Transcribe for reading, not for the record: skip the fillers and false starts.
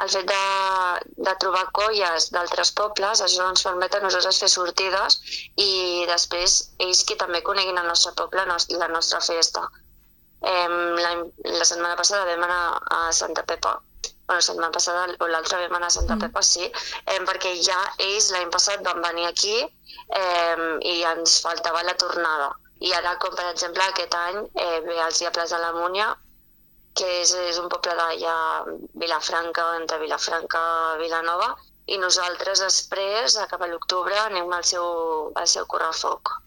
el fet de trobar colles d'altres pobles, això ens permet a nosaltres fer sortides i després ells que també coneguin el nostre poble, la nostra festa. La setmana passada vam anar a Santa Pepa, la setmana passada o l'altra vam anar a Santa Pepa, sí, perquè ja ells l'any passat van venir aquí i ens faltava la tornada. I ara, com per exemple aquest any, ve als Diables de la Múnia, que és un poble d'allà, Vilafranca, entre Vilafranca i Vilanova, i nosaltres després, a cap a l'octubre, anem al seu correfoc.